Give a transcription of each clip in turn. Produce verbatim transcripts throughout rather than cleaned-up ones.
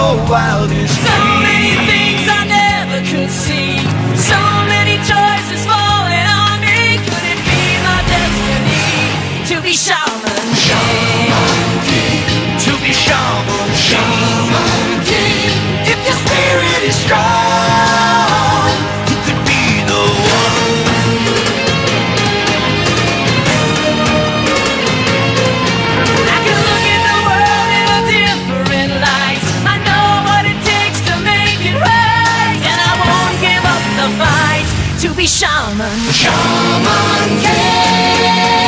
your wildest dreams. So many things I never could see, so many choices falling on me. Could it be my destiny to be shaman? Shaman King, to be shaman, shaman king. If your spirit is strong, you could be the one. I can look at the world in a different light. I know what it takes to make it right, and I won't give up the fight to be shaman. Shaman King.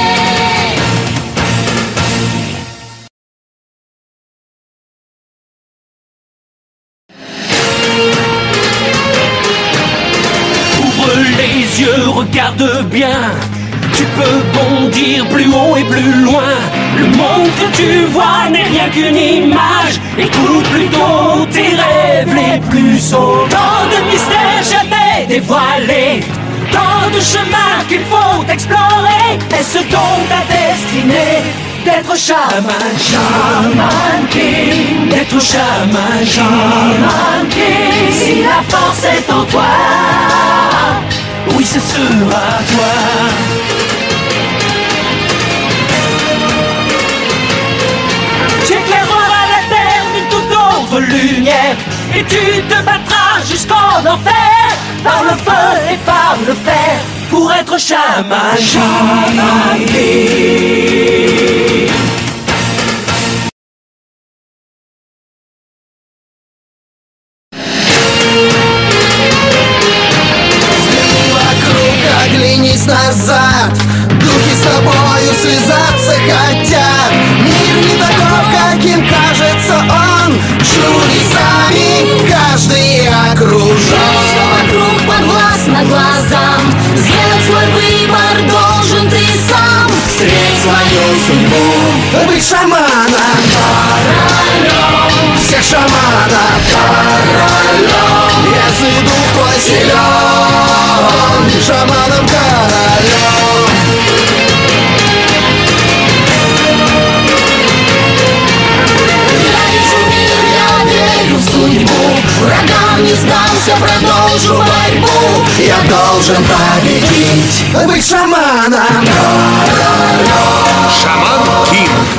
Ouvre les yeux, regarde bien. Tu peux bondir plus haut et plus loin. Le monde que tu vois n'est rien qu'une image. Écoute plutôt tes rêves les plus sauts. Tant de mystères jamais dévoilés, tant de chemins qu'il faut explorer. Est-ce donc ta destinée d'être shaman, shaman king, d'être shaman, shaman king? Si la force est en toi, oui, ce sera toi. Tu éclaireras la terre d'une toute autre lumière, et tu te battras jusqu'en enfer, par le feu et par le fer, pour être shaman, shaman king. Оглянись назад, духи с тобою связаться хотят. Мир не таков, каким кажется он, чудесами каждый окружен. Все вокруг подвластно глазам, сделать свой выбор должен ты сам. Встреть свою судьбу, быть шаманом, королем. Всех шаманов, королем. Если дух твой силен, шаманом, королем. Я вижу мир, я верю в судьбу, врагам не сдамся, продолжу борьбу. Я должен победить, быть шаманом, королем. Шаман Кинг.